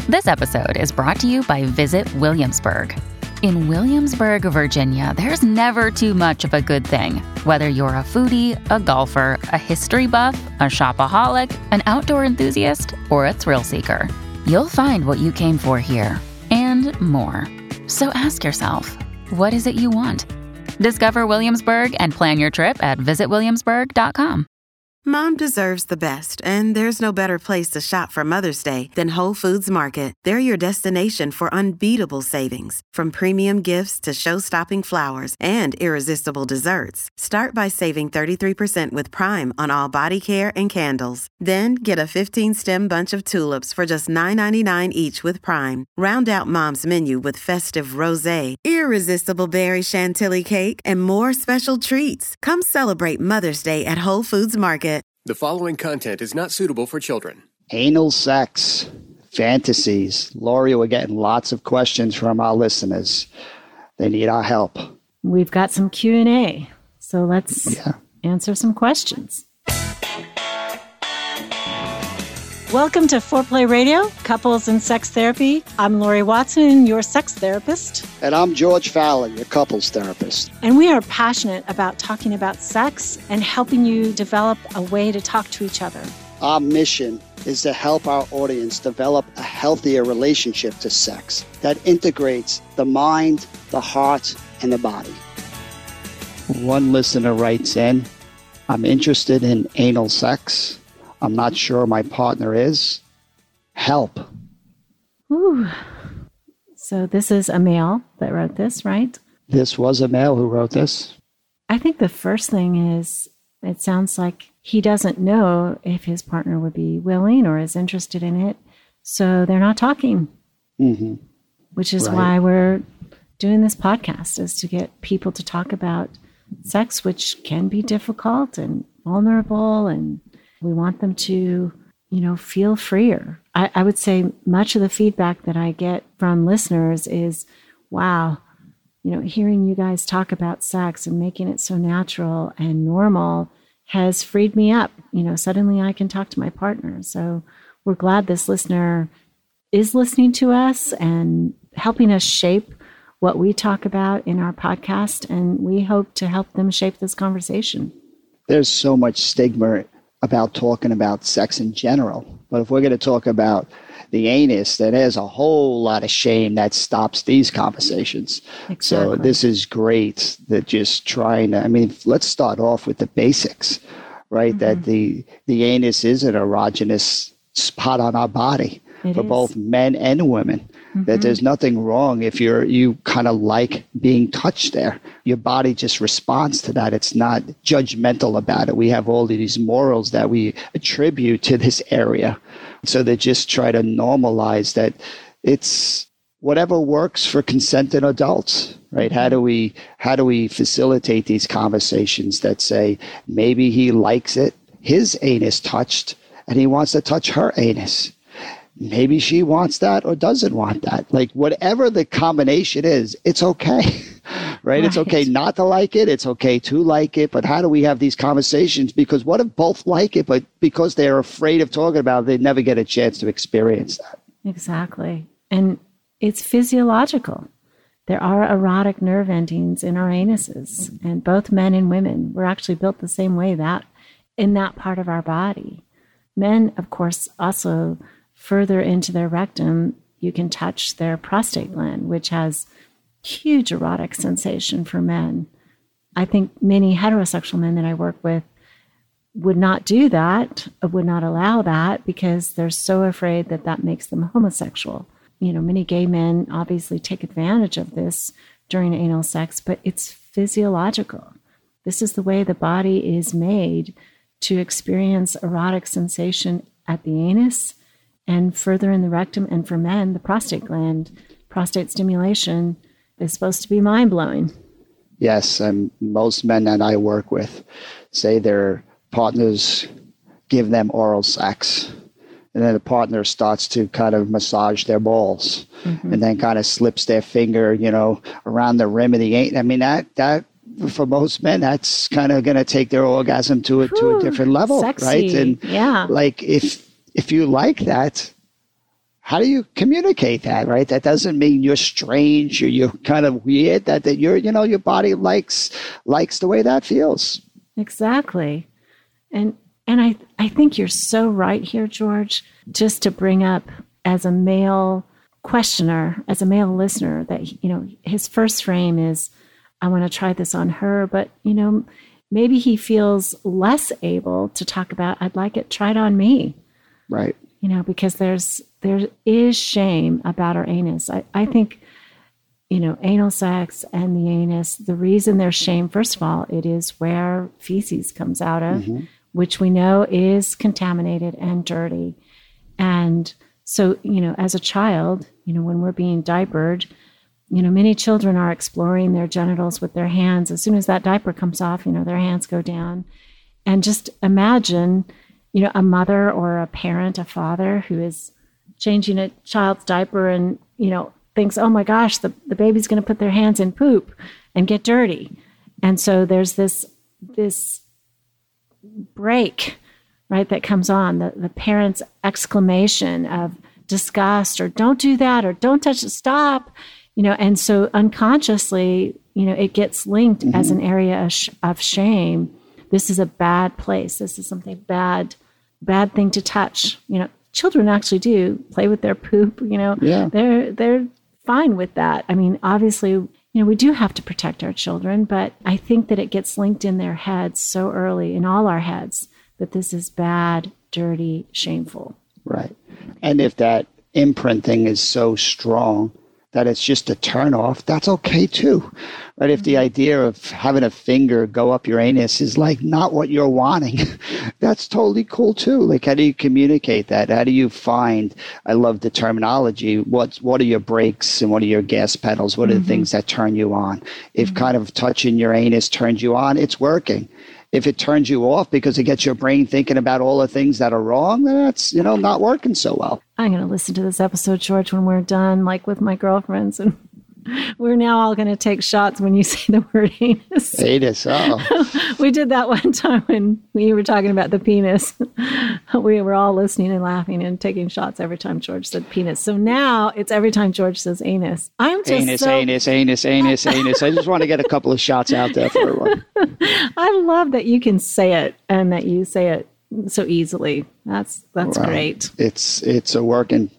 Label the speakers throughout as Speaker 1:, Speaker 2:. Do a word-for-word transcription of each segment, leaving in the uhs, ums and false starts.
Speaker 1: This episode is brought to you by Visit Williamsburg. In Williamsburg, Virginia, there's never too much of a good thing. Whether you're a foodie, a golfer, a history buff, a shopaholic, an outdoor enthusiast, or a thrill seeker, you'll find what you came for here and more. So ask yourself, what is it you want? Discover Williamsburg and plan your trip at visit williamsburg dot com.
Speaker 2: Mom deserves the best, and there's no better place to shop for Mother's Day than Whole Foods Market. They're your destination for unbeatable savings, from premium gifts to show-stopping flowers and irresistible desserts. Start by saving thirty-three percent with Prime on all body care and candles. Then get a fifteen-stem bunch of tulips for just nine ninety-nine each with Prime. Round out Mom's menu with festive rosé, irresistible berry chantilly cake, and more special treats. Come celebrate Mother's Day at Whole Foods Market.
Speaker 3: The following content is not suitable for children.
Speaker 4: Anal sex, fantasies. Lori, we're getting lots of questions from our listeners. They need our help.
Speaker 5: We've got some Q and A, so let's
Speaker 4: yeah.
Speaker 5: answer some questions. Welcome to Foreplay Radio, Couples and Sex Therapy. I'm Lori Watson, your sex therapist.
Speaker 4: And I'm George Fowler, your couples therapist.
Speaker 5: And we are passionate about talking about sex and helping you develop a way to talk to each other.
Speaker 4: Our mission is to help our audience develop a healthier relationship to sex that integrates the mind, the heart, and the body. One listener writes in, I'm interested in anal sex. I'm not sure my partner is. Help.
Speaker 5: Ooh. So this is a male that wrote this, right?
Speaker 4: This was a male who wrote this.
Speaker 5: I think the first thing is, it sounds like he doesn't know if his partner would be willing or is interested in it. So they're not talking,
Speaker 4: mm-hmm.
Speaker 5: which is
Speaker 4: right.
Speaker 5: why we're doing this podcast, is to get people to talk about sex, which can be difficult and vulnerable, and we want them to, you know, feel freer. I, I would say much of the feedback that I get from listeners is, wow, you know, hearing you guys talk about sex and making it so natural and normal has freed me up. You know, suddenly I can talk to my partner. So we're glad this listener is listening to us and helping us shape what we talk about in our podcast. And we hope to help them shape this conversation.
Speaker 4: There's so much stigma about talking about sex in general. But if we're going to talk about the anus, then there's a whole lot of shame that stops these conversations.
Speaker 5: Exactly.
Speaker 4: So this is great that just trying to, I mean, let's start off with the basics, right? Mm-hmm. That the, the anus is an erogenous spot on our body
Speaker 5: it
Speaker 4: for
Speaker 5: is. Both
Speaker 4: men and women. Mm-hmm. That there's nothing wrong if you're you kind of like being touched there. Your body just responds to that. It's not judgmental about it. We have all of these morals that we attribute to this area. So they just try to normalize that it's whatever works for consenting adults, right? How do we how do we facilitate these conversations that say maybe he likes it, his anus touched, and he wants to touch her anus? Maybe she wants that or doesn't want that. Like whatever the combination is, it's okay, right? right? It's okay not to like it. It's okay to like it. But how do we have these conversations? Because what if both like it, but because they're afraid of talking about it, they never get a chance to experience that?
Speaker 5: Exactly. And it's physiological. There are erotic nerve endings in our anuses, and both men and women, we're actually built the same way that in that part of our body. Men, of course, also further into their rectum, you can touch their prostate gland, which has huge erotic sensation for men. I think many heterosexual men that I work with would not do that, would not allow that, because they're so afraid that that makes them homosexual. You know, many gay men obviously take advantage of this during anal sex, but it's physiological. This is the way the body is made to experience erotic sensation at the anus and further in the rectum. And for men, the prostate gland, prostate stimulation is supposed to be mind-blowing.
Speaker 4: Yes, and most men that I work with say their partners give them oral sex. And then the partner starts to kind of massage their balls, mm-hmm. and then kind of slips their finger, you know, around the rim of the anus. I mean, that, that for most men, that's kind of going to take their orgasm to a, to a different level,
Speaker 5: sexy.
Speaker 4: Right? And
Speaker 5: yeah.
Speaker 4: like if if you like that, how do you communicate that, right? That doesn't mean you're strange or you're kind of weird, that, that you're, you know, your body likes likes the way that feels.
Speaker 5: Exactly. And and I, I think you're so right here, George, just to bring up as a male questioner, as a male listener, that, you know, his first frame is, I want to try this on her, but, you know, maybe he feels less able to talk about, I'd like it tried on me.
Speaker 4: Right.
Speaker 5: You know, because there's, there is shame about our anus. I, I think, you know, anal sex and the anus, the reason there's shame, first of all, it is where feces comes out of, mm-hmm. which we know is contaminated and dirty. And so, you know, as a child, you know, when we're being diapered, you know, many children are exploring their genitals with their hands. As soon as that diaper comes off, you know, their hands go down. And just imagine, you know, a mother or a parent, a father who is changing a child's diaper and, you know, thinks, oh my gosh, the, the baby's going to put their hands in poop and get dirty. And so there's this, this break, right, that comes on, the, the parent's exclamation of disgust or don't do that or don't touch it, stop. You know, and so unconsciously, you know, it gets linked mm-hmm. as an area of, sh- of shame. This is a bad place. This is something bad, bad thing to touch. You know, children actually do play with their poop. You know,
Speaker 4: yeah.
Speaker 5: they're they're fine with that. I mean, obviously, you know, we do have to protect our children, but I think that it gets linked in their heads so early, in all our heads, that this is bad, dirty, shameful.
Speaker 4: Right. And if that imprinting is so strong that it's just a turn off, that's okay too, right? If the idea of having a finger go up your anus is like not what you're wanting, that's totally cool too. Like, how do you communicate that? How do you find, I love the terminology, what's, what are your brakes and what are your gas pedals? What are mm-hmm. the things that turn you on? If mm-hmm. kind of touching your anus turns you on, it's working. If it turns you off because it gets your brain thinking about all the things that are wrong, then that's, you know, not working so well.
Speaker 5: I'm going to listen to this episode, George, when we're done, like with my girlfriends. And we're now all going to take shots when you say the word anus.
Speaker 4: Anus, oh.
Speaker 5: We did that one time when we were talking about the penis. We were all listening and laughing and taking shots every time George said penis. So now it's every time George says anus. I'm just
Speaker 4: anus,
Speaker 5: so...
Speaker 4: anus, anus, anus, anus. I just want to get a couple of shots out there for everyone.
Speaker 5: I love that you can say it and that you say it so easily. That's that's
Speaker 4: right.
Speaker 5: great.
Speaker 4: It's it's a working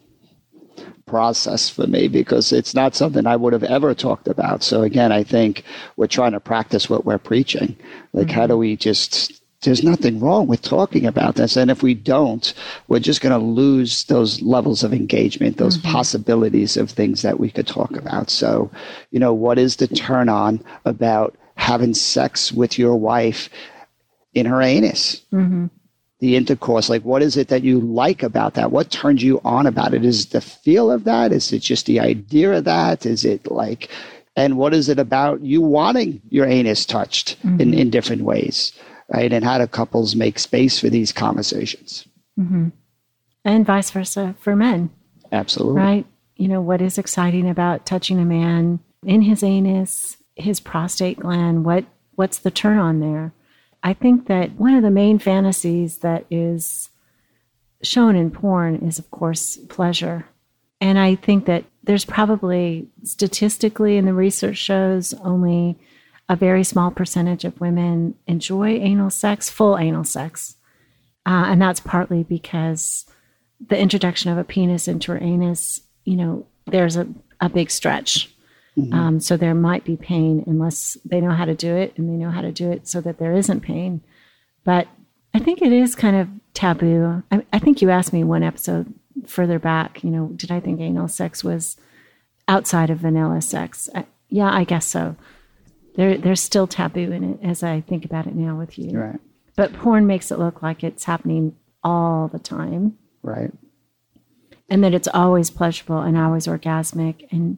Speaker 4: process for me because it's not something I would have ever talked about. So again, I think we're trying to practice what we're preaching. Like, mm-hmm. how do we just, there's nothing wrong with talking about this. And if we don't, we're just going to lose those levels of engagement, those mm-hmm. possibilities of things that we could talk about. So, you know, what is the turn on about having sex with your wife in her anus? Mm-hmm. The intercourse, like, what is it that you like about that? What turns you on about it? Is it the feel of that? Is it just the idea of that? Is it like, and what is it about you wanting your anus touched mm-hmm. in, in different ways, right? And how do couples make space for these conversations?
Speaker 5: Mm-hmm. And vice versa for men.
Speaker 4: Absolutely.
Speaker 5: Right? You know, what is exciting about touching a man in his anus, his prostate gland? What What's the turn on there? I think that one of the main fantasies that is shown in porn is, of course, pleasure. And I think that there's probably, statistically, and the research shows, only a very small percentage of women enjoy anal sex, full anal sex. Uh, and that's partly because the introduction of a penis into her anus, you know, there's a, a big stretch. Mm-hmm. Um, so there might be pain unless they know how to do it, and they know how to do it so that there isn't pain. But I think it is kind of taboo. I, I think you asked me one episode further back, you know, did I think anal sex was outside of vanilla sex? I, yeah, I guess so. There, there's still taboo in it as I think about it now with you.
Speaker 4: Right.
Speaker 5: But porn makes it look like it's happening all the time.
Speaker 4: Right.
Speaker 5: And that it's always pleasurable and always orgasmic. And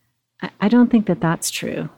Speaker 5: I don't think that that's true.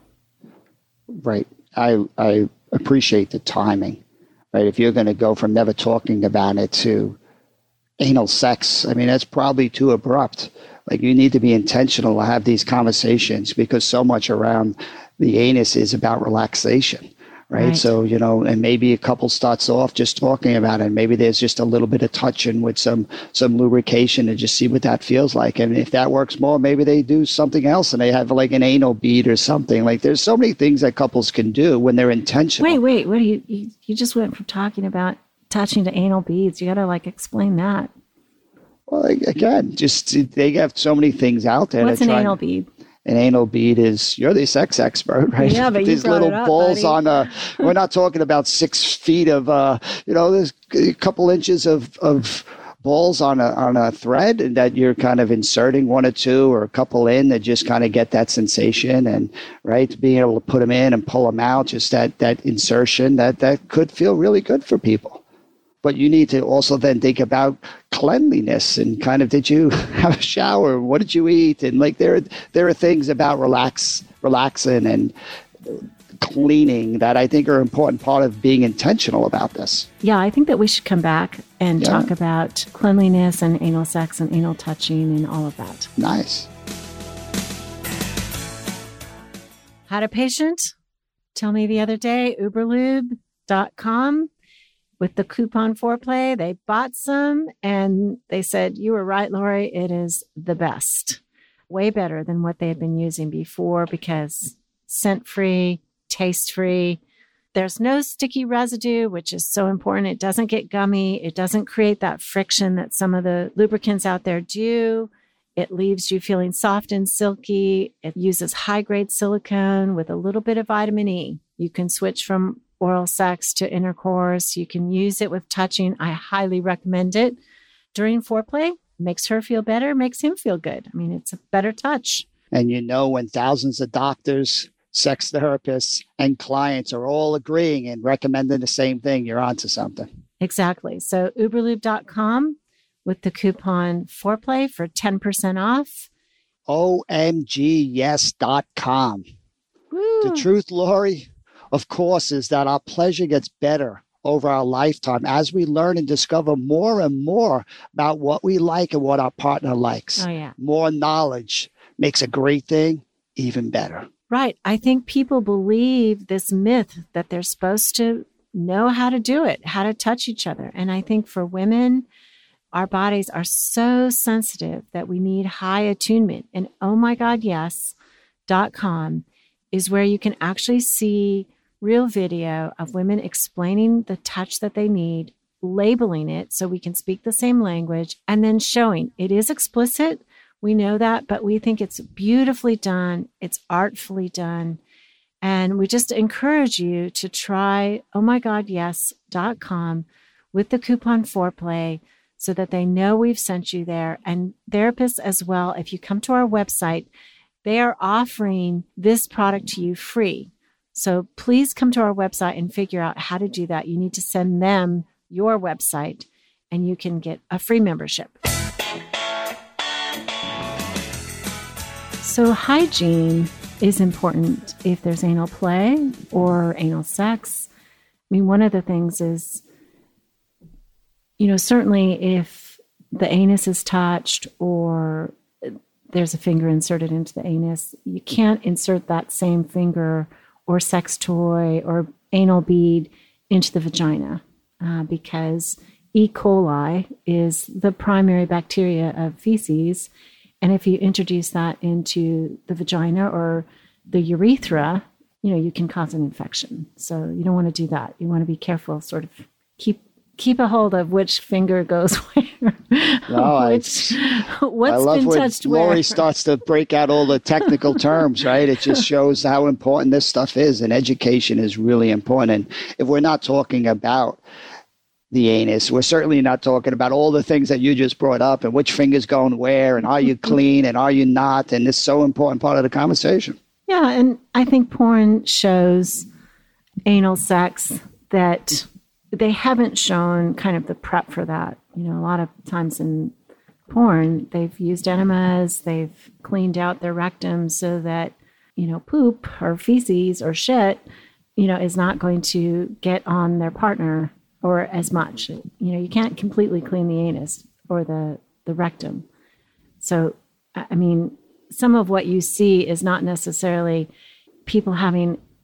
Speaker 4: Right. I I appreciate the timing, right? If you're going to go from never talking about it to anal sex, I mean, that's probably too abrupt. Like, you need to be intentional to have these conversations because so much around the anus is about relaxation, right?
Speaker 5: Right.
Speaker 4: So, you know, and maybe a couple starts off just talking about it. Maybe there's just a little bit of touching with some some lubrication to just see what that feels like. And if that works more, maybe they do something else and they have like an anal bead or something. Like there's so many things that couples can do when they're intentional.
Speaker 5: Wait, wait, what do you, you, you just went from talking about touching to anal beads. You got to like explain that.
Speaker 4: Well, again, just they have so many things out there.
Speaker 5: What's
Speaker 4: to
Speaker 5: an
Speaker 4: try
Speaker 5: anal
Speaker 4: and-
Speaker 5: bead?
Speaker 4: An anal bead is, you're the sex expert, right?
Speaker 5: Yeah, but you
Speaker 4: These
Speaker 5: brought
Speaker 4: little
Speaker 5: it up,
Speaker 4: balls
Speaker 5: buddy.
Speaker 4: on a, we're not talking about six feet of, uh, you know, there's a couple inches of, of balls on a, on a thread, and that you're kind of inserting one or two or a couple in that just kind of get that sensation, and right, being able to put them in and pull them out, just that, that insertion that, that could feel really good for people. But you need to also then think about cleanliness and kind of, did you have a shower? What did you eat? And like there, there are things about relax, relaxing and cleaning that I think are an important part of being intentional about this.
Speaker 5: Yeah, I think that we should come back and
Speaker 4: Yeah.
Speaker 5: talk about cleanliness and anal sex and anal touching and all of that.
Speaker 4: Nice.
Speaker 5: Had a patient tell me the other day, uberlube dot com, with the coupon Foreplay, they bought some and they said, you were right, Lori, it is the best. Way better than what they had been using before because scent-free, taste-free. There's no sticky residue, which is so important. It doesn't get gummy. It doesn't create that friction that some of the lubricants out there do. It leaves you feeling soft and silky. It uses high-grade silicone with a little bit of vitamin E. You can switch from oral sex to intercourse. You can use it with touching. I highly recommend it. During foreplay, makes her feel better, makes him feel good. I mean, it's a better touch.
Speaker 4: And you know, when thousands of doctors, sex therapists, and clients are all agreeing and recommending the same thing, you're onto something.
Speaker 5: Exactly. So uberlube dot com with the coupon Foreplay for ten percent off.
Speaker 4: O M G yes dot com.
Speaker 5: Woo.
Speaker 4: The truth, Lori, of course, is that our pleasure gets better over our lifetime as we learn and discover more and more about what we like and what our partner likes.
Speaker 5: Oh, yeah.
Speaker 4: More knowledge makes a great thing even better.
Speaker 5: Right. I think people believe this myth that they're supposed to know how to do it, how to touch each other. And I think for women, our bodies are so sensitive that we need high attunement. And oh my God, yes, dot com is where you can actually see real video of women explaining the touch that they need, labeling it so we can speak the same language, and then showing. It is explicit. We know that, but we think it's beautifully done. It's artfully done. And we just encourage you to try oh my god yes dot com with the coupon Foreplay so that they know we've sent you there. And therapists as well, if you come to our website, they are offering this product to you free. So please come to our website and figure out how to do that. You need to send them your website and you can get a free membership. So hygiene is important if there's anal play or anal sex. I mean, one of the things is, you know, certainly if the anus is touched or there's a finger inserted into the anus, you can't insert that same finger or sex toy or anal bead into the vagina uh, because E. coli is the primary bacteria of feces. And if you introduce that into the vagina or the urethra, you know, you can cause an infection. So you don't want to do that. You want to be careful, sort of keep keep a hold of which finger goes where.
Speaker 4: No,
Speaker 5: which, what's
Speaker 4: I love
Speaker 5: been
Speaker 4: when
Speaker 5: touched
Speaker 4: Lori
Speaker 5: where.
Speaker 4: starts to break out all the technical terms, right? It just shows how important this stuff is, and education is really important. And if we're not talking about the anus, we're certainly not talking about all the things that you just brought up and which finger's going where and are you clean and are you not, and it's so important part of the conversation.
Speaker 5: Yeah, and I think porn shows anal sex that they haven't shown kind of the prep for that. You know, a lot of times in porn, they've used enemas, they've cleaned out their rectum so that, you know, poop or feces or shit, you know, is not going to get on their partner or as much. You know, you can't completely clean the anus or the, the rectum. So, I mean, some of what you see is not necessarily people having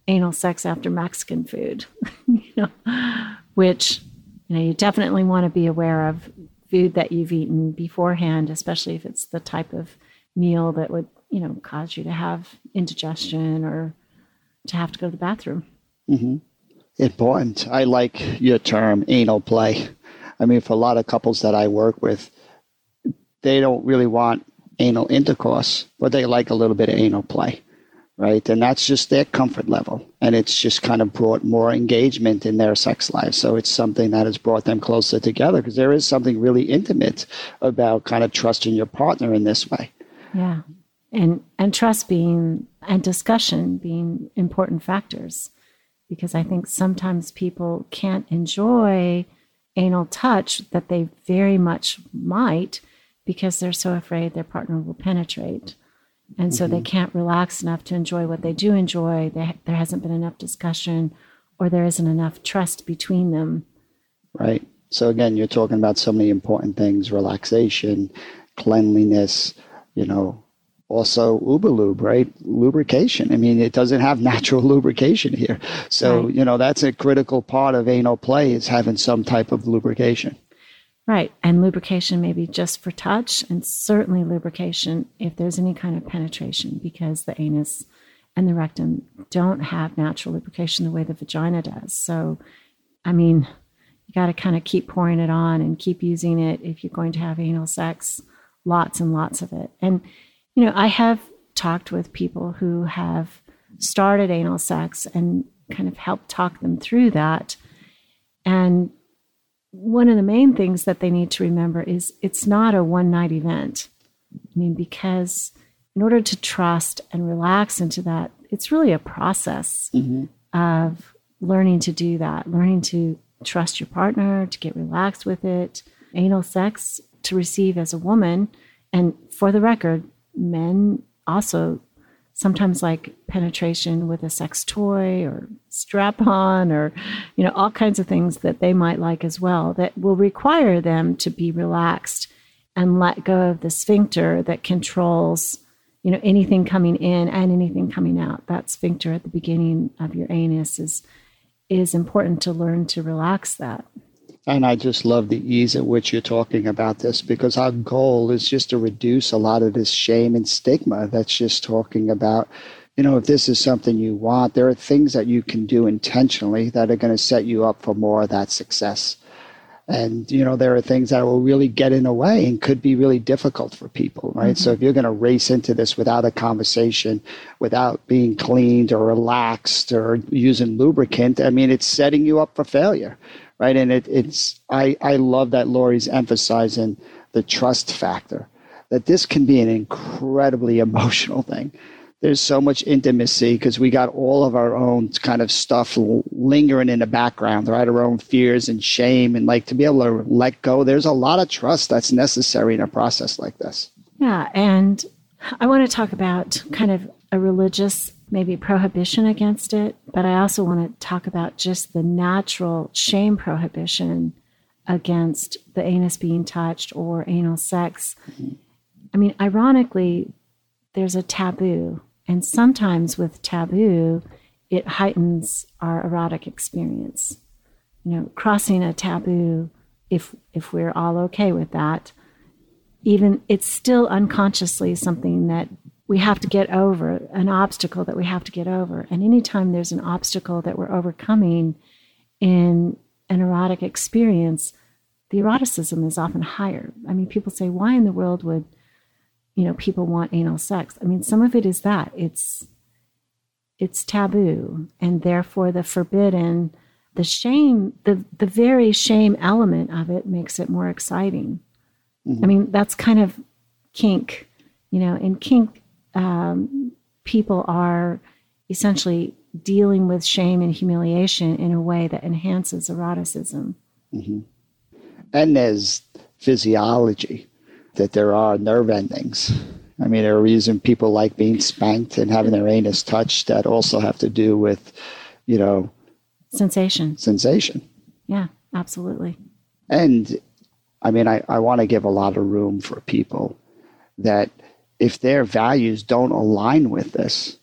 Speaker 5: anal sex after Mexican food, you know, which, you know, you definitely want to be aware of food that you've eaten beforehand, especially if it's the type of meal that would, you know, cause you to have indigestion or to have to go to the bathroom.
Speaker 4: Mm-hmm. Important. I like your term, anal play. I mean, for a lot of couples that I work with, they don't really want anal intercourse, but they like a little bit of anal play, right? And that's just their comfort level. And it's just kind of brought more engagement in their sex life. So it's something that has brought them closer together, because there is something really intimate about kind of trusting your partner in this way.
Speaker 5: Yeah. And and trust being, and discussion being important factors, because I think sometimes people can't enjoy anal touch that they very much might, because they're so afraid their partner will penetrate. And so mm-hmm. they can't relax enough to enjoy what they do enjoy. They, there hasn't been enough discussion, or there isn't enough trust between them.
Speaker 4: Right. So again, you're talking about so many important things: relaxation, cleanliness, you know, also Uberlube, right? Lubrication. I mean, it doesn't have natural lubrication here. So, right. you know, that's a critical part of anal play, is having some type of lubrication.
Speaker 5: Right. And lubrication maybe just for touch, and certainly lubrication if there's any kind of penetration, because the anus and the rectum don't have natural lubrication the way the vagina does. So, I mean, you got to kind of keep pouring it on and keep using it if you're going to have anal sex, lots and lots of it. And you know, I have talked with people who have started anal sex and kind of helped talk them through that. And one of the main things that they need to remember is it's not a one-night event. I mean, because in order to trust and relax into that, it's really a process mm-hmm. of learning to do that, learning to trust your partner, to get relaxed with it. Anal sex to receive as a woman, and for the record, men also sometimes like penetration with a sex toy or strap-on, or, you know, all kinds of things that they might like as well, that will require them to be relaxed and let go of the sphincter that controls, you know, anything coming in and anything coming out. That sphincter at the beginning of your anus is is important to learn to relax that. And
Speaker 4: I just love the ease at which you're talking about this, because our goal is just to reduce a lot of this shame and stigma that's just talking about, you know, if this is something you want, there are things that you can do intentionally that are going to set you up for more of that success. And, you know, there are things that will really get in the way and could be really difficult for people, right? Mm-hmm. So if you're going to race into this without a conversation, without being cleaned or relaxed or using lubricant, I mean, it's setting you up for failure. Right. And it, it's I, I love that Lori's emphasizing the trust factor, that this can be an incredibly emotional thing. There's so much intimacy because we got all of our own kind of stuff lingering in the background, right? Our own fears and shame, and like to be able to let go. There's a lot of trust that's necessary in a process like this. Yeah. And I want to talk about kind of a religious maybe prohibition against it, but I also want to talk about just the natural shame prohibition against the anus being touched or anal sex. Mm-hmm. I mean, ironically, there's a taboo, and sometimes with taboo, it heightens our erotic experience. You know, crossing a taboo, if if we're all okay with that, even it's still unconsciously something that we have to get over, an obstacle that we have to get over. And anytime there's an obstacle that we're overcoming in an erotic experience, the eroticism is often higher. I mean, people say, why in the world would, you know, people want anal sex? I mean, some of it is that. It's it's taboo, and therefore the forbidden, the shame, the, the very shame element of it makes it more exciting. Mm-hmm. I mean, that's kind of kink, you know, in kink, Um, people are essentially dealing with shame and humiliation in a way that enhances eroticism. Mm-hmm. And there's physiology, that there are nerve endings. I mean, there are reasons people like being spanked and having their anus touched that also have to do with, you know, sensation. Sensation. Yeah, absolutely. And I mean, I, I want to give a lot of room for people that if their values don't align with this,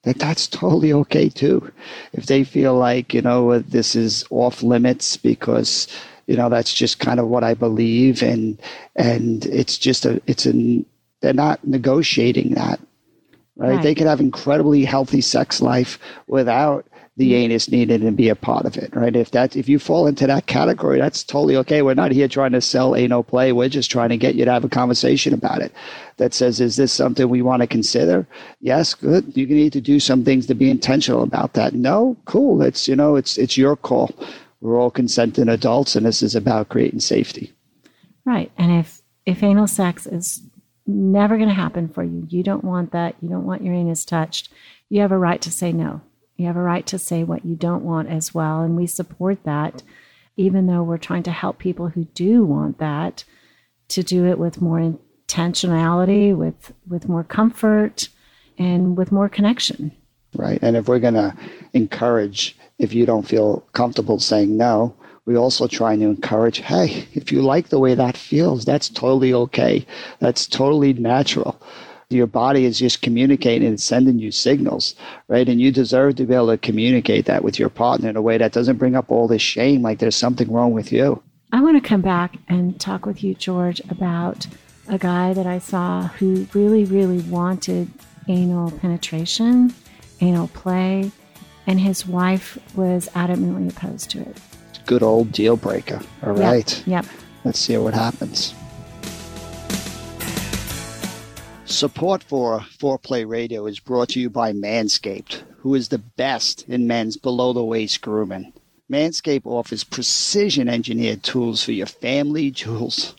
Speaker 4: that that's totally okay too. If they feel like, you know, this is off limits because, you know, that's just kind of what I believe, and and it's just a, it's a, they're not negotiating that, right? right? They could have incredibly healthy sex life without the anus needed to be a part of it, right? If that, if you fall into that category, that's totally okay. We're not here trying to sell anal play. We're just trying to get you to have a conversation about it that says, is this something we want to consider? Yes, good. You need to do some things to be intentional about that. No, cool. It's, you know, it's, it's your call. We're all consenting adults, and this is about creating safety.
Speaker 5: Right. And if, if anal sex is never going to happen for you, you don't want that, you don't want your anus touched, you have a right to say no. You have a right to say what you don't want as well. And we support that, even though we're trying to help people who do want that to do it with more intentionality, with, with more comfort, and with more connection.
Speaker 4: Right. And if we're going to encourage, if you don't feel comfortable saying no, we're also trying to encourage, hey, if you like the way that feels, that's totally okay. That's totally natural. Your body is just communicating and sending you signals, right? And you deserve to be able to communicate that with your partner in a way that doesn't bring up all this shame, like there's something wrong with you.
Speaker 5: I want to come back and talk with you, George, about a guy that I saw who really, really wanted anal penetration, anal play, and his wife was adamantly opposed to it.
Speaker 4: Good old deal breaker. All right.
Speaker 5: Yep. yep.
Speaker 4: Let's see what happens. Support for Foreplay Radio is brought to you by Manscaped, who is the best in men's below-the-waist grooming. Manscaped offers precision-engineered tools for your family jewels.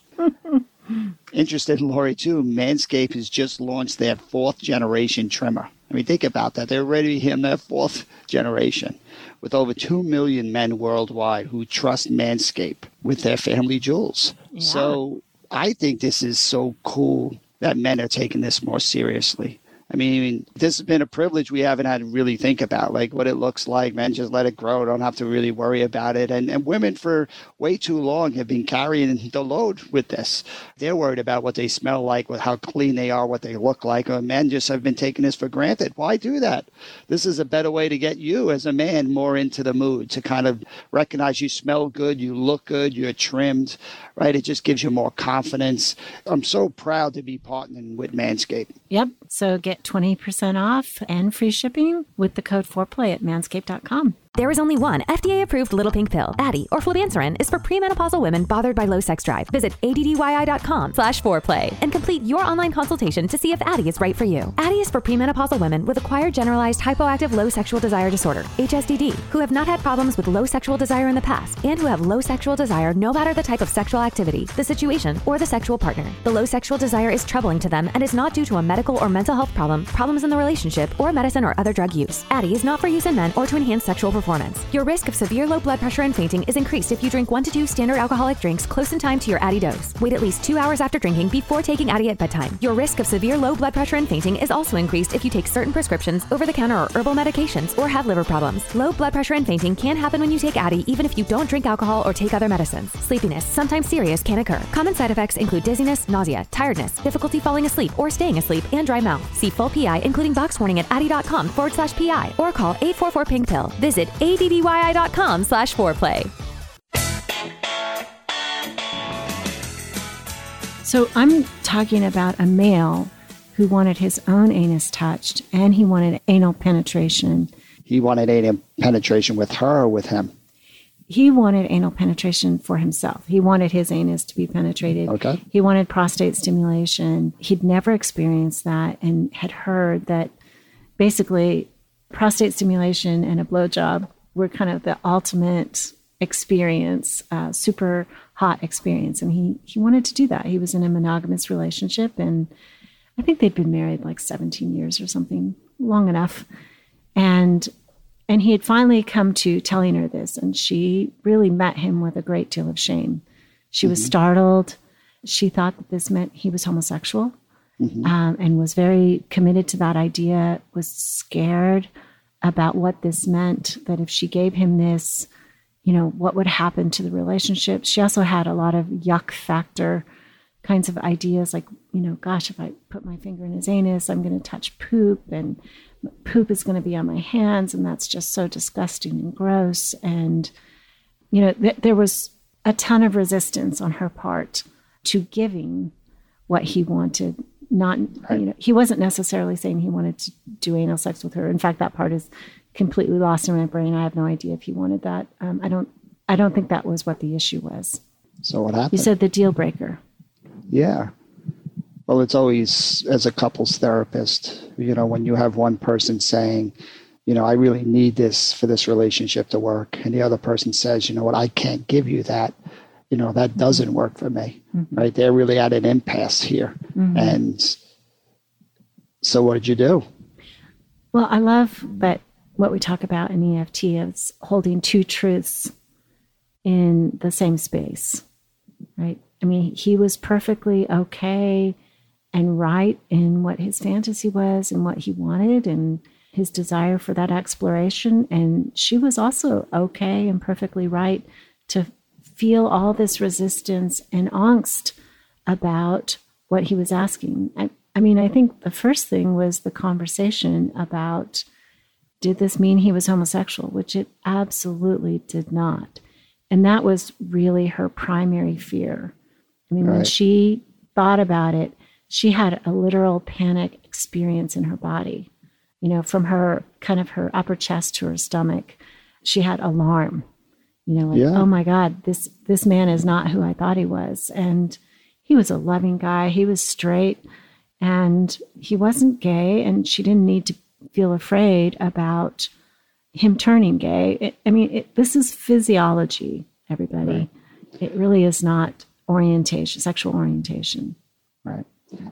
Speaker 4: Interested in Lori, too, Manscaped has just launched their fourth-generation trimmer. I mean, think about that. They're already in their fourth generation, with over two million men worldwide who trust Manscaped with their family jewels. Yeah. So I think this is so cool that men are taking this more seriously. I mean, this has been a privilege we haven't had to really think about, like what it looks like. Men just let it grow, don't have to really worry about it. And, and women for way too long have been carrying the load with this. They're worried about what they smell like, with how clean they are, what they look like. Or men just have been taking this for granted. Why do that? This is a better way to get you as a man more into the mood, to kind of recognize you smell good, you look good, you're trimmed, right? It just gives you more confidence. I'm so proud to be partnering with Manscaped.
Speaker 5: Yep. So get twenty percent off and free shipping with the code foreplay at manscaped dot com.
Speaker 6: There is only one F D A-approved little pink pill. Addyi, or flubanserin, is for premenopausal women bothered by low sex drive. Visit addyi.com slash foreplay and complete your online consultation to see if Addyi is right for you. Addyi is for premenopausal women with acquired generalized hypoactive low sexual desire disorder, H S D D, who have not had problems with low sexual desire in the past and who have low sexual desire no matter the type of sexual activity, the situation, or the sexual partner. The low sexual desire is troubling to them and is not due to a medical or mental health problem, problems in the relationship, or medicine or other drug use. Addyi is not for use in men or to enhance sexual performance. Your risk of severe low blood pressure and fainting is increased if you drink one to two standard alcoholic drinks close in time to your Addyi dose. Wait at least two hours after drinking before taking Addyi at bedtime. Your risk of severe low blood pressure and fainting is also increased if you take certain prescriptions, over-the-counter or herbal medications, or have liver problems. Low blood pressure and fainting can happen when you take Addyi even if you don't drink alcohol or take other medicines. Sleepiness, sometimes serious, can occur. Common side effects include dizziness, nausea, tiredness, difficulty falling asleep or staying asleep, and dry mouth. See full P I, including box warning at addyi.com forward slash PI or call eight four four pink pill. Visit addyi.com slash foreplay.
Speaker 5: So I'm talking about a male who wanted his own anus touched and he wanted anal penetration.
Speaker 4: He wanted anal penetration with her or with him?
Speaker 5: He wanted anal penetration for himself. He wanted his anus to be penetrated.
Speaker 4: Okay.
Speaker 5: He wanted prostate stimulation. He'd never experienced that and had heard that basically prostate stimulation and a blowjob were kind of the ultimate experience, uh, super hot experience. And he, he wanted to do that. He was in a monogamous relationship, and I think they'd been married like seventeen years or something, long enough. And and he had finally come to telling her this, and she really met him with a great deal of shame. She mm-hmm. was startled. She thought that this meant he was homosexual, mm-hmm. um, and was very committed to that idea, was scared about what this meant, that if she gave him this, you know, what would happen to the relationship. She also had a lot of yuck factor kinds of ideas, like, you know, gosh, if I put my finger in his anus, I'm going to touch poop, and poop is going to be on my hands, and that's just so disgusting and gross. And, you know, th- there was a ton of resistance on her part to giving what he wanted. Not, right. you know, he wasn't necessarily saying he wanted to do anal sex with her. In fact, that part is completely lost in my brain. I have no idea if he wanted that. Um, I don't, I don't think that was what the issue was.
Speaker 4: So what happened?
Speaker 5: You said the deal breaker.
Speaker 4: Yeah. Well, it's always, as a couples therapist, you know, when you have one person saying, you know, I really need this for this relationship to work, and the other person says, you know what, I can't give you that. You know, that doesn't work for me, mm-hmm. right? They're really at an impasse here. Mm-hmm. And so what did you do?
Speaker 5: Well, I love that what we talk about in E F T is holding two truths in the same space, right? I mean, he was perfectly okay and right in what his fantasy was and what he wanted and his desire for that exploration. And she was also okay and perfectly right to feel all this resistance and angst about what he was asking. I, I mean, I think the first thing was the conversation about, did this mean he was homosexual? Which it absolutely did not. And that was really her primary fear. I mean, right. when she thought about it, she had a literal panic experience in her body. You know, from her kind of her upper chest to her stomach, she had alarm. You know, like, yeah. oh my God, this this man is not who I thought he was. And he was a loving guy. He was straight and he wasn't gay. And she didn't need to feel afraid about him turning gay. It, I mean, it, this is physiology, everybody. Right. It really is not orientation, sexual orientation.
Speaker 4: Right.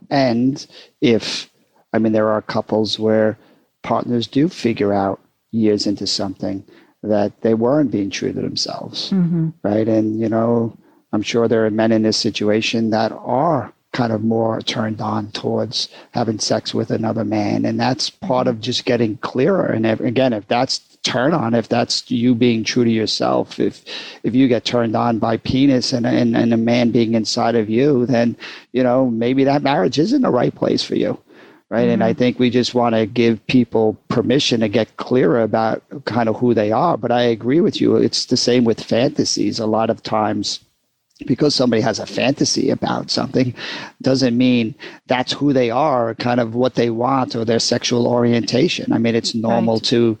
Speaker 4: And if, I mean, there are couples where partners do figure out years into something that they weren't being true to themselves, mm-hmm. right? And, you know, I'm sure there are men in this situation that are kind of more turned on towards having sex with another man. And that's part of just getting clearer. And if, again, if that's turn on, if that's you being true to yourself, if if you get turned on by penis and, and, and a man being inside of you, then, you know, maybe that marriage isn't the right place for you. Right. Mm-hmm. And I think we just want to give people permission to get clearer about kind of who they are. But I agree with you. It's the same with fantasies. A lot of times, because somebody has a fantasy about something, doesn't mean that's who they are, kind of what they want or their sexual orientation. I mean, it's normal right. to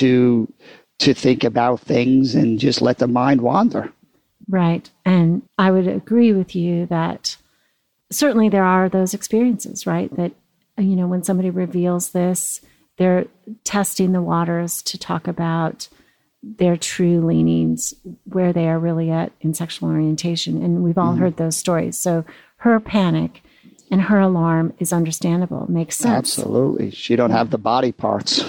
Speaker 4: to to think about things and just let the mind wander.
Speaker 5: Right. And I would agree with you that certainly there are those experiences, right? That, you know, when somebody reveals this, they're testing the waters to talk about their true leanings, where they are really at in sexual orientation. And we've all mm-hmm. heard those stories. So her panic and her alarm is understandable, makes sense.
Speaker 4: Absolutely. She don't yeah. have the body parts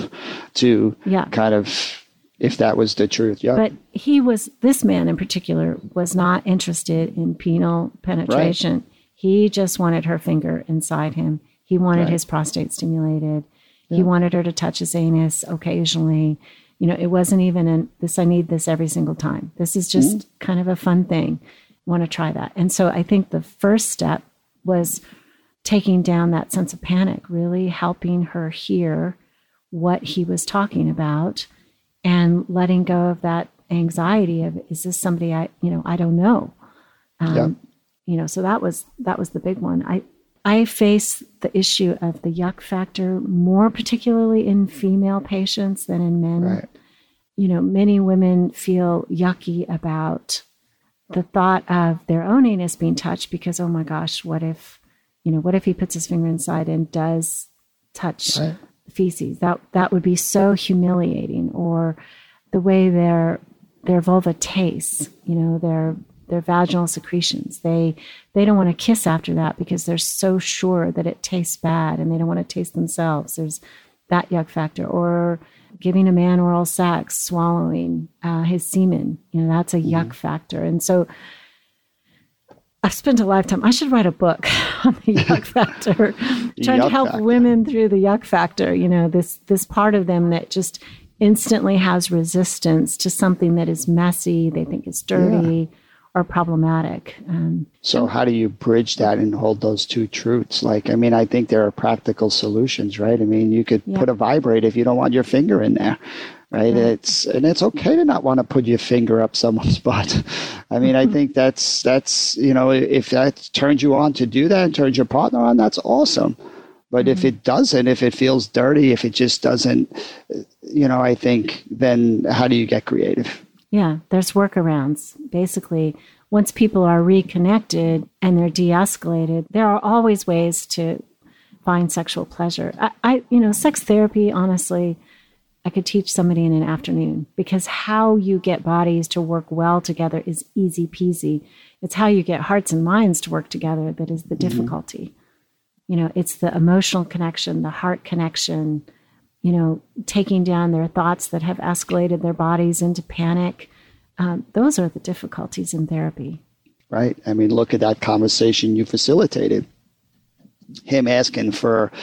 Speaker 4: to yeah. kind of, if that was the truth. Yeah.
Speaker 5: But he was, this man in particular, was not interested in penile penetration. Right. He just wanted her finger inside him. He wanted right. his prostate stimulated. Yeah. He wanted her to touch his anus occasionally. You know, it wasn't even an, this, I need this every single time. This is just mm-hmm. kind of a fun thing. Want to try that. And so I think the first step was taking down that sense of panic, really helping her hear what he was talking about and letting go of that anxiety of, is this somebody I, you know, I don't know. Um, yeah. You know, so that was, that was the big one. I, I face the issue of the yuck factor more particularly in female patients than in men. Right. You know, many women feel yucky about the thought of their own anus being touched because, oh my gosh, what if, you know, what if he puts his finger inside and does touch right. feces? That that would be so humiliating. Or the way their their vulva tastes, you know, their their vaginal secretions. They they don't want to kiss after that because they're so sure that it tastes bad and they don't want to taste themselves. There's that yuck factor. Or giving a man oral sex, swallowing uh, his semen, you know, that's a mm-hmm. yuck factor. And so I've spent a lifetime, I should write a book on the yuck factor, trying yuck to help factor. women through the yuck factor, you know, this this part of them that just instantly has resistance to something that is messy, they think is dirty, yeah. or problematic. Um,
Speaker 4: so how do you bridge that and hold those two truths? Like, I mean, I think there are practical solutions, right? I mean, you could yeah. put a vibrate if you don't want your finger in there, right? right? It's and it's okay to not want to put your finger up someone's butt. I mean, I think that's, that's you know, if that turns you on to do that and turns your partner on, that's awesome. But mm-hmm. if it doesn't, if it feels dirty, if it just doesn't, you know, I think then how do you get creative?
Speaker 5: Yeah, there's workarounds. Basically, once people are reconnected and they're de-escalated, there are always ways to find sexual pleasure. I, I, you know, sex therapy, honestly, I could teach somebody in an afternoon, because how you get bodies to work well together is easy peasy. It's how you get hearts and minds to work together that is the mm-hmm. difficulty. You know, it's the emotional connection, the heart connection, you know, taking down their thoughts that have escalated their bodies into panic. Um, those are the difficulties in therapy.
Speaker 4: Right. I mean, look at that conversation you facilitated. Him asking for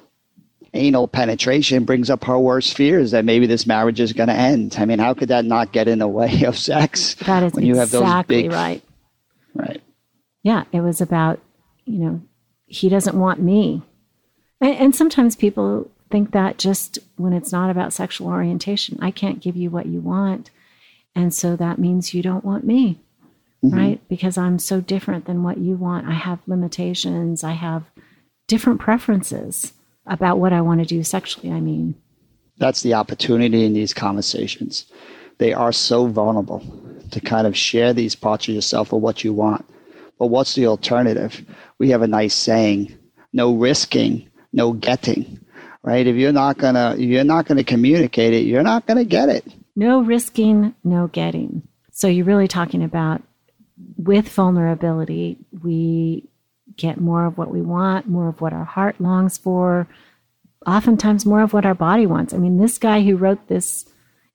Speaker 4: anal penetration brings up her worst fears that maybe this marriage is going to end. I mean, how could that not get in the way of sex?
Speaker 5: That is
Speaker 4: when you
Speaker 5: exactly
Speaker 4: have those big,
Speaker 5: right.
Speaker 4: Right.
Speaker 5: Yeah, it was about, you know, he doesn't want me. And, and sometimes people think that just when it's not about sexual orientation, I can't give you what you want. And so that means you don't want me, mm-hmm. right? Because I'm so different than what you want. I have limitations. I have different preferences about what I want to do sexually, I mean.
Speaker 4: That's the opportunity in these conversations. They are so vulnerable to kind of share these parts of yourself or what you want. But what's the alternative? We have a nice saying, no risking, no getting, right? If you're not gonna, if you're not gonna communicate it, you're not gonna get it.
Speaker 5: No risking, no getting. So you're really talking about with vulnerability, we get more of what we want, more of what our heart longs for, oftentimes more of what our body wants. I mean, this guy who wrote this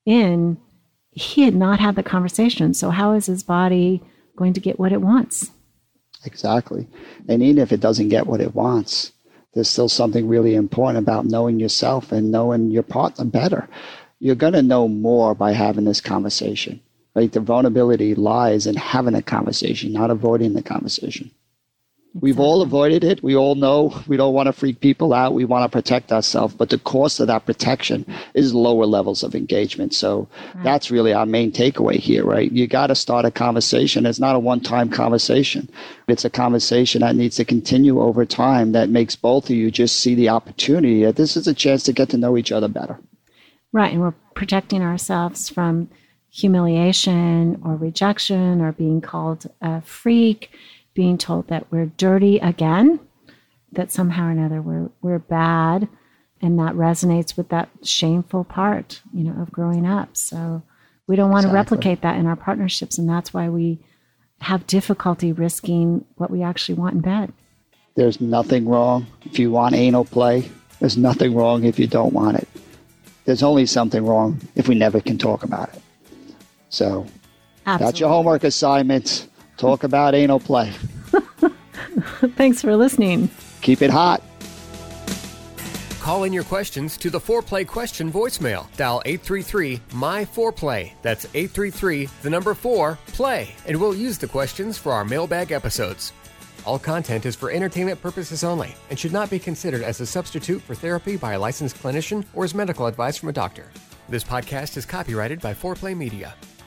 Speaker 5: in, he had not had the conversation. So how is his body going to get what it wants?
Speaker 4: Exactly. And even if it doesn't get what it wants, there's still something really important about knowing yourself and knowing your partner better. You're going to know more by having this conversation, right? The vulnerability lies in having a conversation, not avoiding the conversation. Exactly. We've all avoided it. We all know we don't want to freak people out. We want to protect ourselves. But the cost of that protection is lower levels of engagement. So right. that's really our main takeaway here, right? You got to start a conversation. It's not a one-time conversation. It's a conversation that needs to continue over time that makes both of you just see the opportunity that this is a chance to get to know each other better.
Speaker 5: Right. And we're protecting ourselves from humiliation or rejection or being called a freak, being told that we're dirty again, that somehow or another we're we're bad, and that resonates with that shameful part, you know, of growing up. So we don't want exactly. to replicate that in our partnerships, and that's why we have difficulty risking what we actually want in bed.
Speaker 4: There's nothing wrong if you want anal play. There's nothing wrong if you don't want it. There's only something wrong if we never can talk about it. So Absolutely. That's your homework assignment. Talk about anal play.
Speaker 5: Thanks for listening.
Speaker 4: Keep it hot.
Speaker 3: Call in your questions to the Foreplay question voicemail. Dial eight three three, M Y four play. That's eight three three, the number four, play. And we'll use the questions for our mailbag episodes. All content is for entertainment purposes only and should not be considered as a substitute for therapy by a licensed clinician or as medical advice from a doctor. This podcast is copyrighted by Foreplay Media.